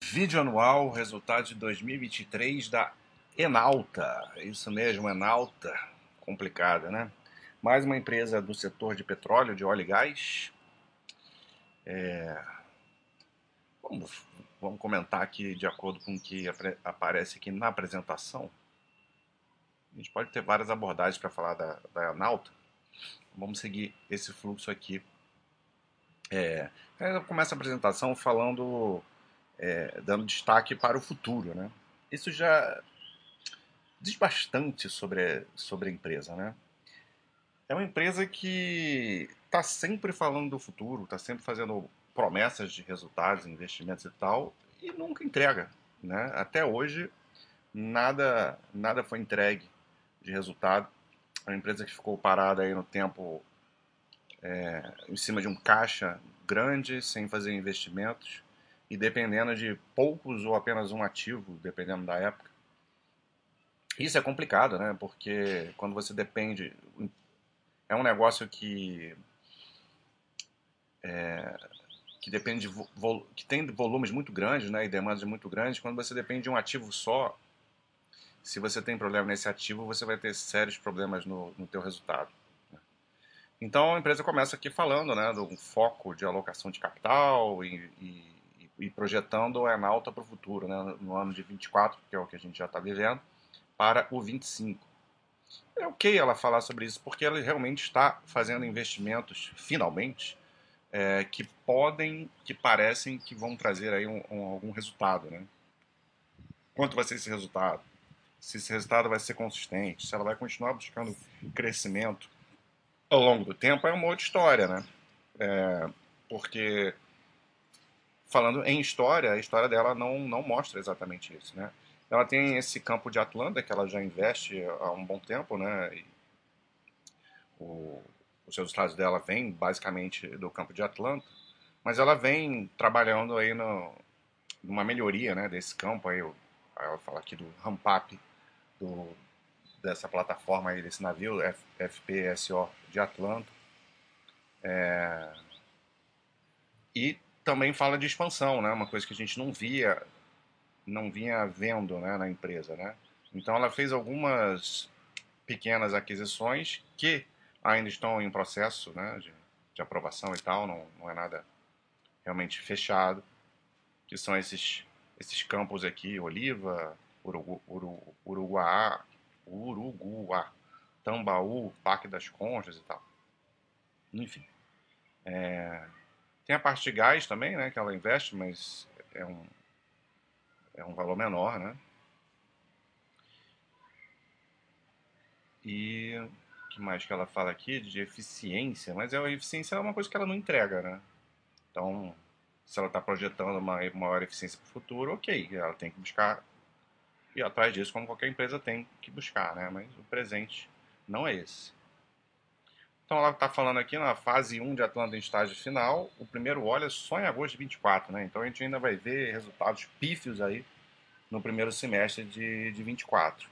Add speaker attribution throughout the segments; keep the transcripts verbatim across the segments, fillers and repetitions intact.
Speaker 1: Vídeo anual, resultado de dois mil e vinte e três da Enalta. Isso mesmo, Enalta. Complicada, né? Mais uma empresa do setor de petróleo, de óleo e gás. É... Vamos, vamos comentar aqui de acordo com o que aparece aqui na apresentação. A gente pode ter várias abordagens para falar da, da Enalta. Vamos seguir esse fluxo aqui. É... Começa a apresentação falando, é, dando destaque para o futuro, né? Isso já diz bastante sobre, sobre a empresa, né? É uma empresa que está sempre falando do futuro, está sempre fazendo promessas de resultados, investimentos e tal, e nunca entrega, né? Até hoje, nada, nada foi entregue de resultado. É uma empresa que ficou parada aí no tempo, é, em cima de um caixa grande, sem fazer investimentos, e dependendo de poucos ou apenas um ativo, dependendo da época. Isso é complicado, né? Porque quando você depende. É um negócio que, que depende de vo, que tem volumes muito grandes, né? E demandas muito grandes. Quando você depende de um ativo só, se você tem problema nesse ativo, você vai ter sérios problemas no, no teu resultado. Então a empresa começa aqui falando, né, do foco de alocação de capital e, e, e projetando a Enalta para o futuro, né, no ano de vinte e quatro, que é o que a gente já está vivendo, para o vinte e cinco. É ok ela falar sobre isso, porque ela realmente está fazendo investimentos, finalmente, é, que podem, que parecem que vão trazer aí um, um, algum resultado, né? Quanto vai ser esse resultado? Se esse resultado vai ser consistente, se ela vai continuar buscando crescimento ao longo do tempo, é uma outra história, né? É, porque, falando em história, a história dela não, não mostra exatamente isso, né? Ela tem esse campo de Atlanta, que ela já investe há um bom tempo, né? E o, os resultados dela vêm basicamente do campo de Atlanta, mas ela vem trabalhando aí no, numa melhoria, né, desse campo aí. Ela fala aqui do ramp-up do, dessa plataforma aí, desse navio F, FPSO de Atlanta. É, e também fala de expansão, né, uma coisa que a gente não via, não vinha vendo, né, na empresa, né. Então ela fez algumas pequenas aquisições que ainda estão em processo, né, de, de aprovação e tal, não, não é nada realmente fechado, que são esses, esses campos aqui, Oliva, Urugu, Uru, Uruguá, Uruguá, Tambaú, Parque das Conchas e tal. Enfim. Tem a parte de gás também, né, que ela investe, mas é um, é um valor menor, né? E o que mais que ela fala aqui de eficiência? Mas a eficiência é uma coisa que ela não entrega, né? Então, se ela está projetando uma maior eficiência para o futuro, ok, ela tem que buscar ir atrás disso, como qualquer empresa tem que buscar, né? Mas o presente não é esse. Então ela está falando aqui na fase um de Atlanta em estágio final, o primeiro óleo é só em agosto de vinte e quatro, né? Então a gente ainda vai ver resultados pífios aí no primeiro semestre de, de vinte e quatro.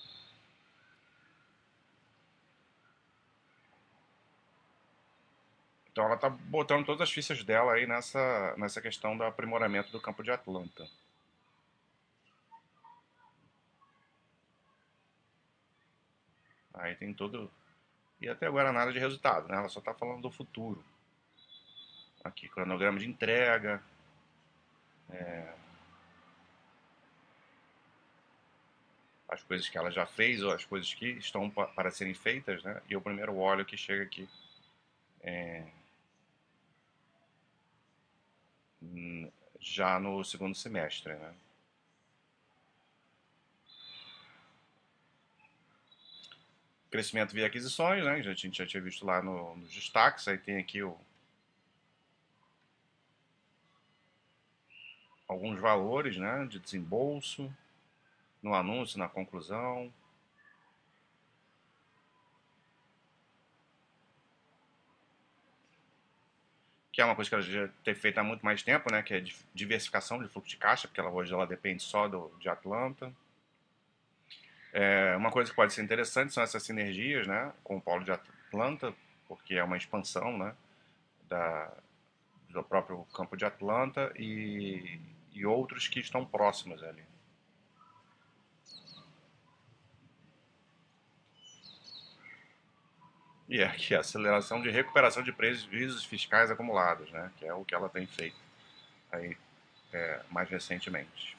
Speaker 1: Então ela está botando todas as fichas dela aí nessa, nessa questão do aprimoramento do campo de Atlanta. Aí tem todo. E até agora nada de resultado, né? Ela só está falando do futuro. Aqui, cronograma de entrega, as coisas que ela já fez ou as coisas que estão para serem feitas, né? E o primeiro óleo que chega aqui já no segundo semestre, né? Crescimento via aquisições, né? A gente já tinha visto lá no, nos destaques. Aí tem aqui o, alguns valores, né? De desembolso, no anúncio, na conclusão. Que é uma coisa que ela já tem feito há muito mais tempo, né? Que é diversificação de fluxo de caixa, porque ela hoje ela depende só do, de Atlanta. É, uma coisa que pode ser interessante são essas sinergias, né? Com o polo de Atlanta, porque é uma expansão, né? Da, do próprio campo de Atlanta e, e outros que estão próximos ali. E é aqui a aceleração de recuperação de prejuízos fiscais acumulados, né? Que é o que ela tem feito aí é, mais recentemente.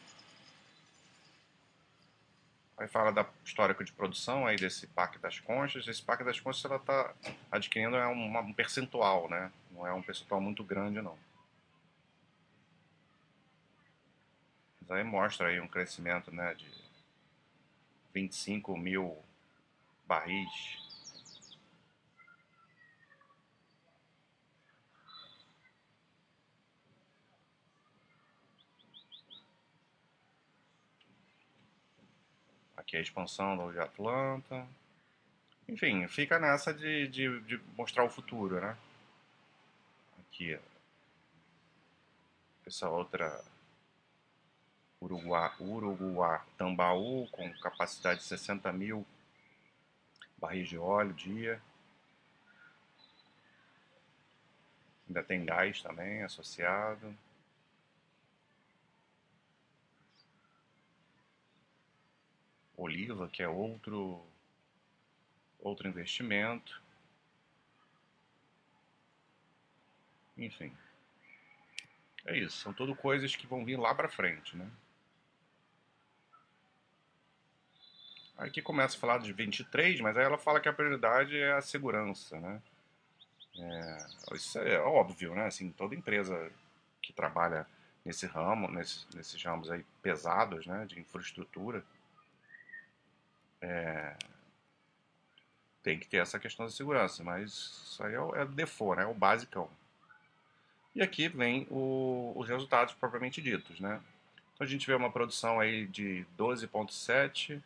Speaker 1: Aí fala da histórico de produção aí desse Parque das Conchas. Esse Parque das Conchas ela está adquirindo é um, um percentual, né? Não é um percentual muito grande, não. Mas aí mostra aí um crescimento, né, de vinte e cinco mil barris. Aqui a expansão do de Atlanta. Enfim, fica nessa de, de, de mostrar o futuro, né? Aqui, essa outra Uruguá, Uruguá Tambaú, com capacidade de sessenta mil barris de óleo dia. Ainda tem gás também associado. Oliva, que é outro, outro investimento. Enfim, é isso. São tudo coisas que vão vir lá para frente, né? Aí que começa a falar de vinte e três, mas aí ela fala que a prioridade é a segurança, né? É, isso é óbvio, né? Assim, toda empresa que trabalha nesse ramo, nesse, nesses ramos aí pesados, né, de infraestrutura, tem que ter essa questão da segurança, mas isso aí é o, é o default, né? É o basicão. E aqui vem o, os resultados propriamente ditos, né? Então a gente vê uma produção aí de doze vírgula sete,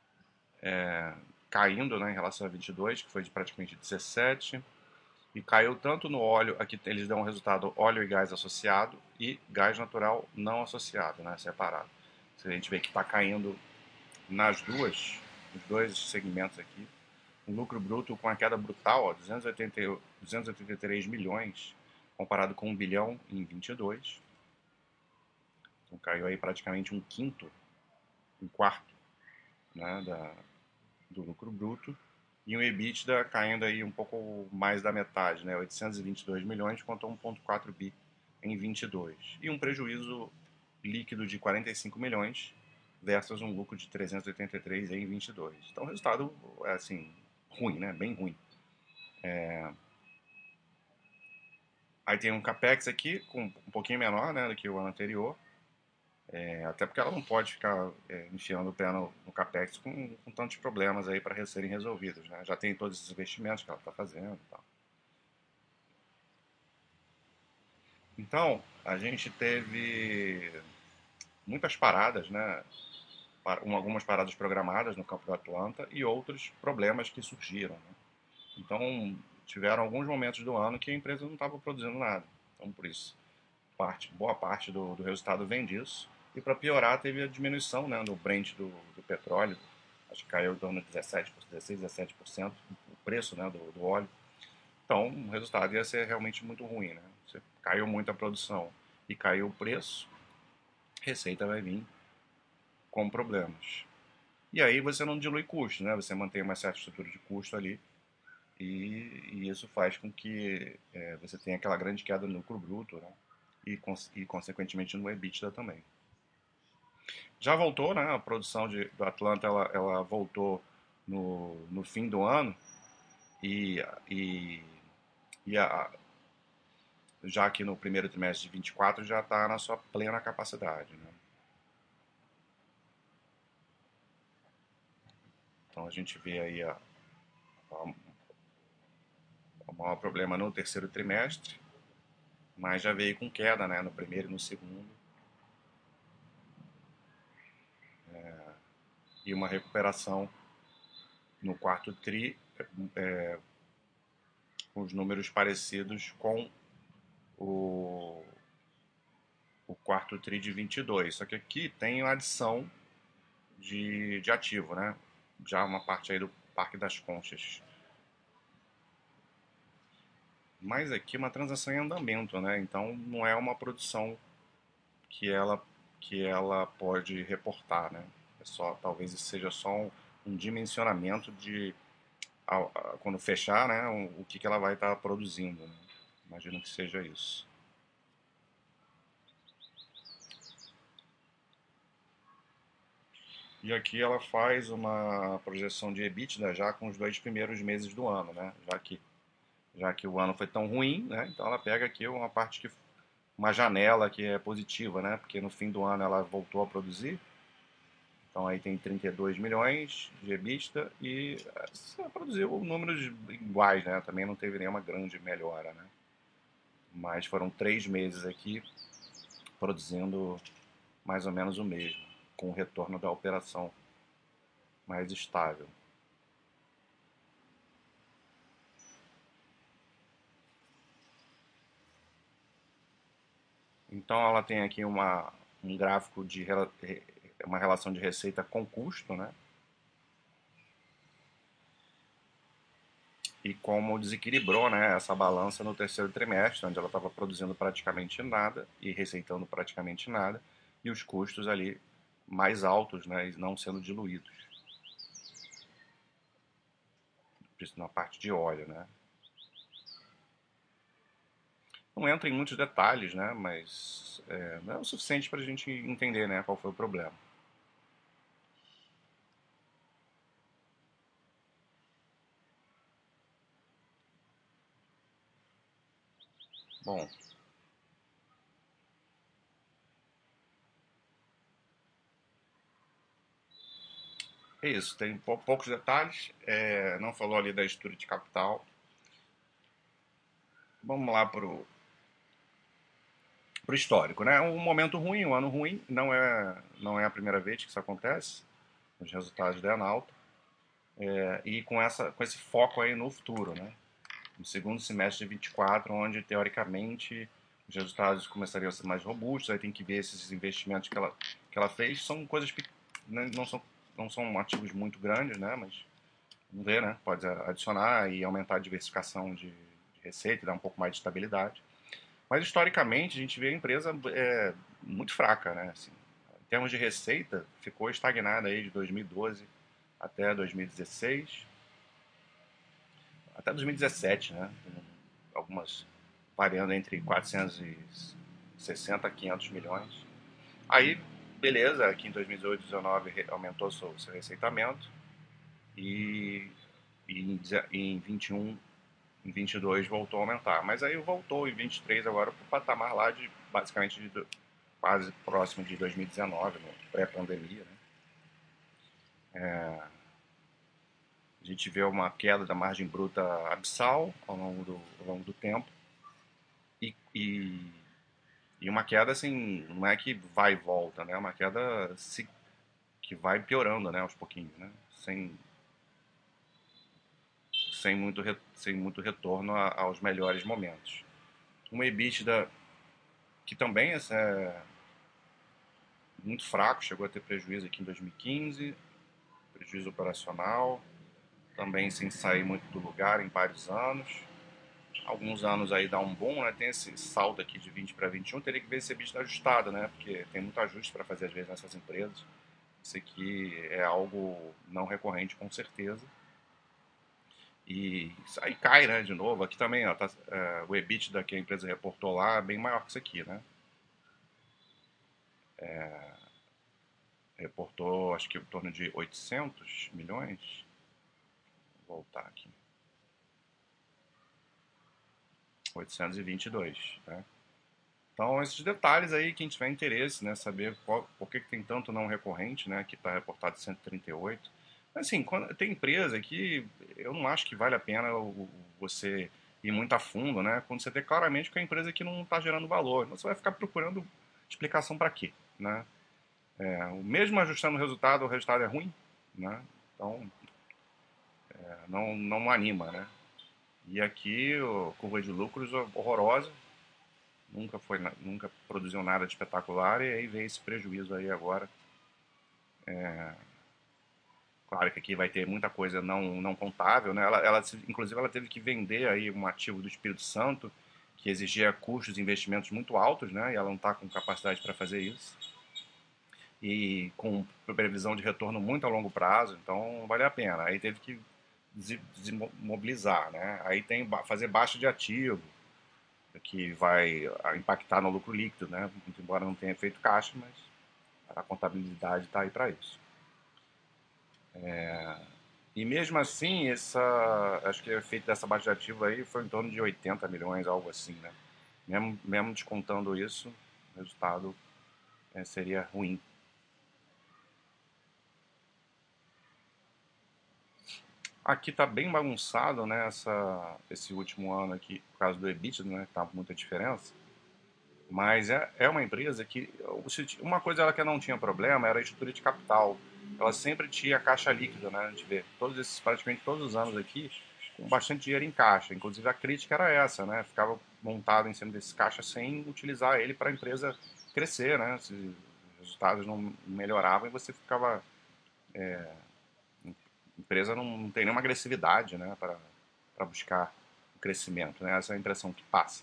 Speaker 1: caindo, né, em relação a vinte e dois, que foi de praticamente dezessete, e caiu tanto no óleo, aqui eles dão um resultado óleo e gás associado e gás natural não associado, né, separado. Se a gente vê que está caindo nas duas, nos dois segmentos aqui, o lucro bruto com a queda brutal, ó, duzentos e oitenta, duzentos e oitenta e três milhões, comparado com um bilhão em vinte e dois. Então caiu aí praticamente um quinto, um quarto, né, da, do lucro bruto. E um EBITDA caindo aí um pouco mais da metade, né, oitocentos e vinte e dois milhões contra um vírgula quatro bi em vinte e dois. E um prejuízo líquido de quarenta e cinco milhões versus um lucro de trezentos e oitenta e três em vinte e dois. Então o resultado é assim, ruim, né, bem ruim. Aí tem um capex aqui com um pouquinho menor, né, do que o ano anterior. É, até porque ela não pode ficar é, enfiando o pé no, no capex com, com tantos problemas aí para serem resolvidos, né? Já tem todos esses investimentos que ela está fazendo e tal. Então, a gente teve muitas paradas, né? Algumas paradas programadas no campo do Atlanta e outros problemas que surgiram, né? Então, tiveram alguns momentos do ano que a empresa não estava produzindo nada. Então, por isso, parte, boa parte do, do resultado vem disso. E para piorar, teve a diminuição, né, no Brent do, do petróleo. Acho que caiu em torno de dezessete, dezesseis, dezessete por cento o preço, né, do, do óleo. Então, o resultado ia ser realmente muito ruim, né? Você caiu muito a produção e caiu o preço, receita vai vir com problemas. E aí você não dilui custo, né? Você mantém uma certa estrutura de custo ali e, e isso faz com que é, você tenha aquela grande queda no lucro bruto, né? E, e consequentemente no EBITDA também. Já voltou, né? A produção de, do Atlanta ela, ela voltou no, no fim do ano e, e, e a, já que no primeiro trimestre de vinte e quatro já está na sua plena capacidade, né? Então a gente vê aí a, a, o maior problema no terceiro trimestre, mas já veio com queda, né? No primeiro e no segundo. E uma recuperação no quarto tri, é, com os números parecidos com o, o quarto tri de vinte e dois. Só que aqui tem a adição de, de ativo, né? Já uma parte aí do Parque das Conchas. Mas aqui é uma transação em andamento, né? Então não é uma produção que ela que ela pode reportar, né? É só, talvez isso seja só um, um dimensionamento de ao- a- quando fechar, né, o, o que, que ela vai estar produzindo, né? Imagino que seja isso. E aqui ela faz uma projeção de EBITDA já com os dois primeiros meses do ano, né? Já que, já que o ano foi tão ruim, né? Então ela pega aqui uma parte que uma janela que é positiva, né? Porque no fim do ano ela voltou a produzir. Então aí tem trinta e dois milhões de EBITDA e eh, produziu números iguais, né? Também não teve nenhuma grande melhora, né? Mas foram três meses aqui produzindo mais ou menos o mesmo, com o retorno da operação mais estável. Então ela tem aqui uma, um gráfico de uma relação de receita com custo, né? E como desequilibrou, né, essa balança no terceiro trimestre, onde ela estava produzindo praticamente nada e receitando praticamente nada, e os custos ali mais altos, né, e não sendo diluídos, na parte de óleo, né. Não entra em muitos detalhes, né, mas é, não é o suficiente para a gente entender, né, qual foi o problema. Bom, é isso, tem pou- poucos detalhes, é, não falou ali da estrutura de capital. Vamos lá para o histórico, né? Um momento ruim, um ano ruim, não é, não é a primeira vez que isso acontece, os resultados da Enalta, é, e com, essa, com esse foco aí no futuro, né? No segundo semestre de vinte e quatro, onde teoricamente os resultados começariam a ser mais robustos, aí tem que ver esses investimentos que ela, que ela fez, são coisas que né, não são, não são ativos muito grandes, né? Mas vamos ver, né? Pode adicionar e aumentar a diversificação de, de receita, dar um pouco mais de estabilidade. Mas historicamente a gente vê a empresa é, muito fraca, né? Assim, em termos de receita, ficou estagnada aí de dois mil e doze até dois mil e dezesseis, até dois mil e dezessete, né? Algumas variando entre quatrocentos e sessenta a quinhentos milhões. Aí, beleza, aqui em dois mil e dezoito, dois mil e dezenove aumentou seu, seu receitamento e, e em, em vinte e um, em vinte e dois voltou a aumentar. Mas aí voltou em vinte e três agora para o patamar lá de basicamente de quase próximo de dois mil e dezenove, no pré-pandemia, né? A gente vê uma queda da margem bruta abissal ao longo do, ao longo do tempo e, e, e uma queda assim, não é que vai e volta, né? É uma queda se, que vai piorando, né, aos pouquinhos, né? Sem, sem, muito, sem muito retorno a, aos melhores momentos. Uma EBITDA que também é muito fraco, chegou a ter prejuízo aqui em dois mil e quinze, prejuízo operacional, também sem sair muito do lugar em vários anos. Alguns anos aí dá um boom, né? Tem esse salto aqui de vinte para vinte e um, teria que ver esse EBITDA ajustado, né? Porque tem muito ajuste para fazer às vezes nessas empresas. Isso aqui é algo não recorrente com certeza. E aí cai, né, de novo. Aqui também, ó, tá, é, o EBITDA que a empresa reportou lá é bem maior que isso aqui, né? Reportou, acho que em torno de oitocentos milhões. Vou voltar aqui. oitocentos e vinte e dois, né? Então, esses detalhes aí, quem tiver interesse, né, saber qual, por que, que tem tanto não recorrente, né, que está reportado cento e trinta e oito. Assim, quando, tem empresa que eu não acho que vale a pena o, você ir muito a fundo, né, quando você vê claramente que a empresa que não está gerando valor. Então, você vai ficar procurando explicação para quê, né? É, mesmo ajustando o resultado, o resultado é ruim, né? Então, é, não, não anima, né? E aqui, a curva de lucros horrorosa, nunca foi, nunca produziu nada de espetacular e aí veio esse prejuízo aí agora. Claro que aqui vai ter muita coisa não, não contável, né? Ela, ela, inclusive, ela teve que vender aí um ativo do Espírito Santo que exigia custos e investimentos muito altos, né? E ela não está com capacidade para fazer isso. e com previsão de retorno muito a longo prazo, então não vale a pena. Aí teve que desmobilizar, né? Aí tem fazer baixa de ativo, que vai impactar no lucro líquido, né? Muito embora não tenha feito caixa, mas a contabilidade está aí para isso. É, e mesmo assim, essa, acho que o efeito dessa baixa de ativo aí foi em torno de oitenta milhões, algo assim, né? Mesmo, mesmo descontando isso, o resultado é, seria ruim. Aqui está bem bagunçado, né, essa, esse último ano aqui, por causa do EBITDA, né, que tá muita diferença. Mas é, é uma empresa que, uma coisa ela que não tinha problema era a estrutura de capital. Ela sempre tinha caixa líquida, né, a gente vê todos esses, praticamente todos os anos aqui, com bastante dinheiro em caixa. Inclusive a crítica era essa, né, ficava montado em cima desse caixa sem utilizar ele para a empresa crescer, né, se os resultados não melhoravam e você ficava, a empresa não, não tem nenhuma agressividade, né, para, para buscar o crescimento, né, essa é a impressão que passa.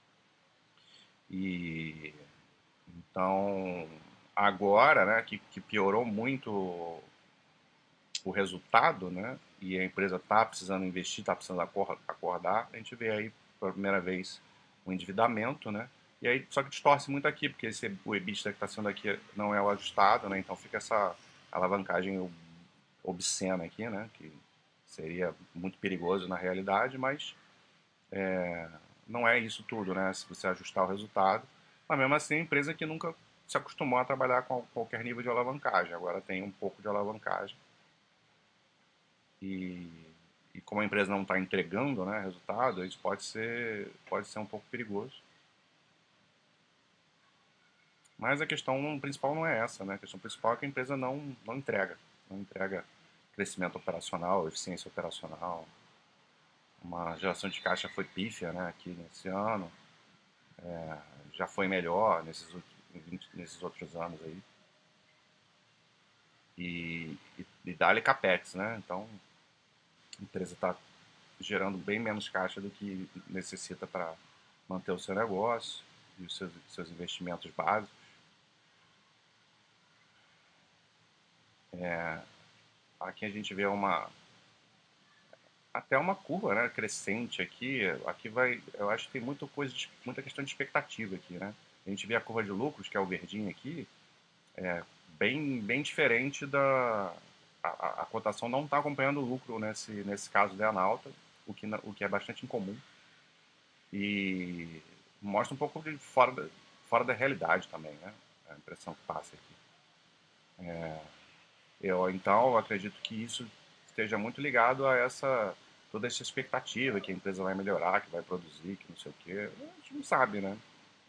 Speaker 1: E então, agora, né, que, que piorou muito o resultado, né, e a empresa está precisando investir, está precisando acordar, a gente vê aí pela primeira vez o endividamento, né, e aí só que distorce muito aqui, porque esse, o EBITDA que está sendo aqui não é o ajustado, né, então fica essa alavancagem obscena aqui, né, que seria muito perigoso na realidade, mas não é isso tudo, né? Se você ajustar o resultado. Mas mesmo assim, é uma empresa que nunca se acostumou a trabalhar com qualquer nível de alavancagem. Agora tem um pouco de alavancagem. E, e como a empresa não está entregando, né, resultado, isso pode ser, pode ser um pouco perigoso. Mas a questão principal não é essa, né? A questão principal é que a empresa não, não entrega. Não entrega crescimento operacional, eficiência operacional. Uma geração de caixa foi pífia, né, aqui nesse ano. Já foi melhor nesses, nesses outros anos aí. E, e, e dá-lhe capex, né? Então a empresa está gerando bem menos caixa do que necessita para manter o seu negócio e os seus, seus investimentos básicos. Aqui a gente vê uma até uma curva, né, crescente aqui. Aqui vai, eu acho que tem muita coisa, de, muita questão de expectativa aqui, né? A gente vê a curva de lucros, que é o verdinho aqui, é bem, bem diferente da a, a, a cotação não está acompanhando o lucro nesse nesse caso da Analta, o que o que é bastante incomum e mostra um pouco de fora da, fora da realidade também, né? A impressão que passa aqui. Eu então eu acredito que isso esteja muito ligado a essa toda essa expectativa que a empresa vai melhorar, que vai produzir, que não sei o quê. A gente não sabe, né?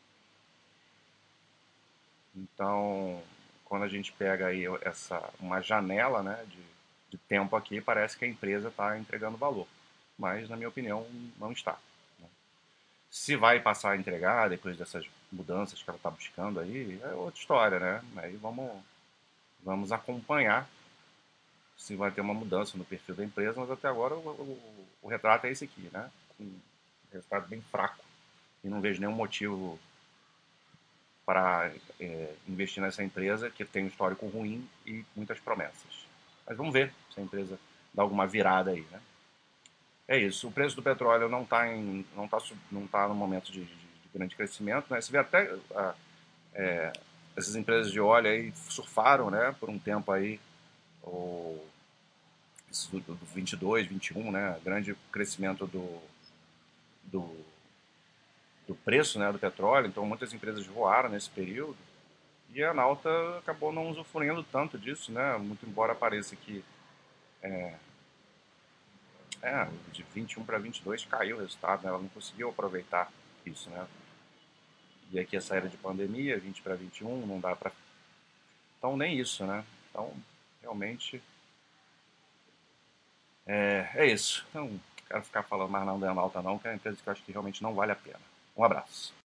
Speaker 1: Então, quando a gente pega aí essa uma janela, né, de, de tempo aqui, parece que a empresa está entregando valor, mas na minha opinião não está. Né? Se vai passar a entregar depois dessas mudanças que ela está buscando aí, é outra história, né? Aí vamos vamos acompanhar se vai ter uma mudança no perfil da empresa, mas até agora o, o, o retrato é esse aqui, né? Com um resultado bem fraco e não vejo nenhum motivo para é, investir nessa empresa que tem um histórico ruim e muitas promessas. Mas vamos ver se a empresa dá alguma virada aí, né? É isso. O preço do petróleo não está em, não tá, não tá no momento de, de, de grande crescimento, né? Você vê até a, é, essas empresas de óleo aí surfaram, né? Por um tempo aí o isso do, do vinte e dois, vinte e um, né? Grande crescimento do, do, do preço, né? Do petróleo. Então muitas empresas voaram nesse período. E a Nauta acabou não usufruindo tanto disso, né? Muito embora pareça que é, de vinte e um para vinte e dois caiu o resultado, né? Ela não conseguiu aproveitar isso, né? E aqui a saída de pandemia, vinte para vinte e um, não dá para. Então nem isso, né? Então realmente é, é isso. Então, não quero ficar falando mais não da Nauta não, que é uma empresa que eu acho que realmente não vale a pena. Um abraço.